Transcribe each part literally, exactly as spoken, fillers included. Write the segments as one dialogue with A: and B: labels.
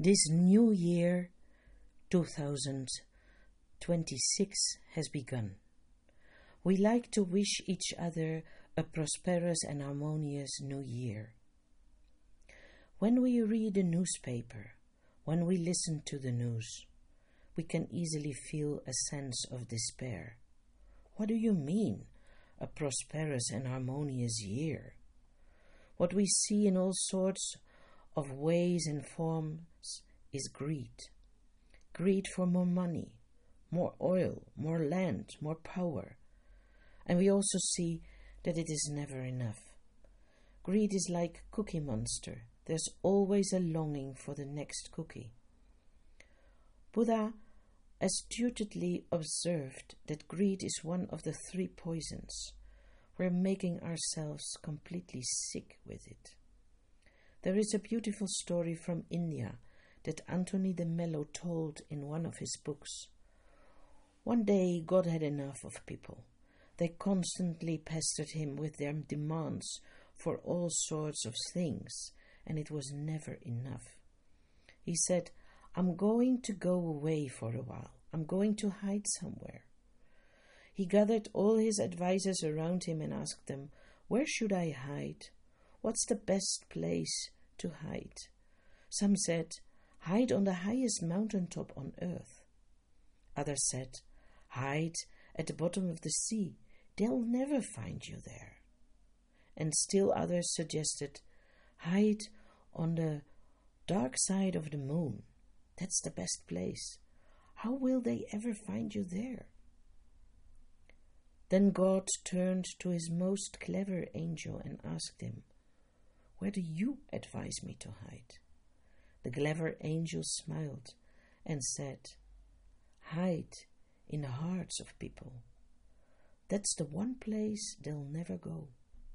A: This new year, two thousand twenty-six, has begun. We like to wish each other a prosperous and harmonious new year. When we read a newspaper, when we listen to the news, we can easily feel a sense of despair. What do you mean, a prosperous and harmonious year? What we see in all sorts of ways and forms is greed. Greed for more money, more oil, more land, more power. And we also see that it is never enough. Greed is like Cookie Monster. There's always a longing for the next cookie. Buddha astutely observed that greed is one of the three poisons. We're making ourselves completely sick with it. There is a beautiful story from India that Anthony de Mello told in one of his books. One day God had enough of people. They constantly pestered him with their demands for all sorts of things, and it was never enough. He said, I'm going to go away for a while. I'm going to hide somewhere. He gathered all his advisors around him and asked them, where should I hide? What's the best place to hide? Some said, hide on the highest mountaintop on earth. Others said, hide at the bottom of the sea. They'll never find you there. And still others suggested, hide on the dark side of the moon. That's the best place. How will they ever find you there? Then God turned to his most clever angel and asked him, where do you advise me to hide? The clever angel smiled and said, hide in the hearts of people. That's the one place they'll never go.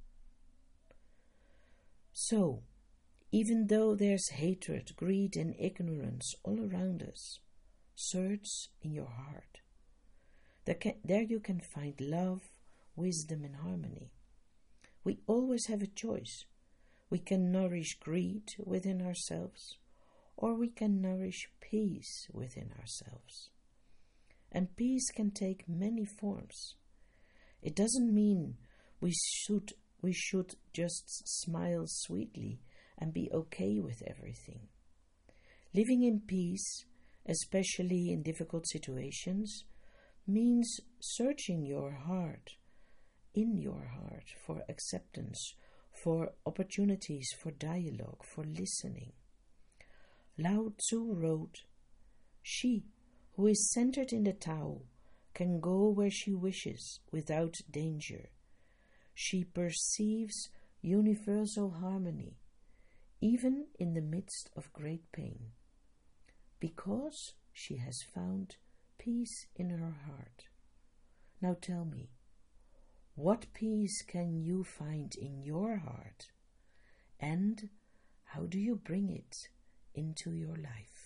A: So, even though there's hatred, greed, and ignorance all around us, search in your heart. There, can, there you can find love, wisdom, and harmony. We always have a choice. We can nourish greed within ourselves, or we can nourish peace within ourselves. And peace can take many forms. It doesn't mean we should, we should just smile sweetly and be okay with everything. Living in peace, especially in difficult situations, means searching your heart, in your heart, for acceptance, for opportunities for dialogue, for listening. Lao Tzu wrote, she who is centered in the Tao can go where she wishes without danger. She perceives universal harmony, even in the midst of great pain, because she has found peace in her heart. Now tell me, what peace can you find in your heart, and how do you bring it into your life?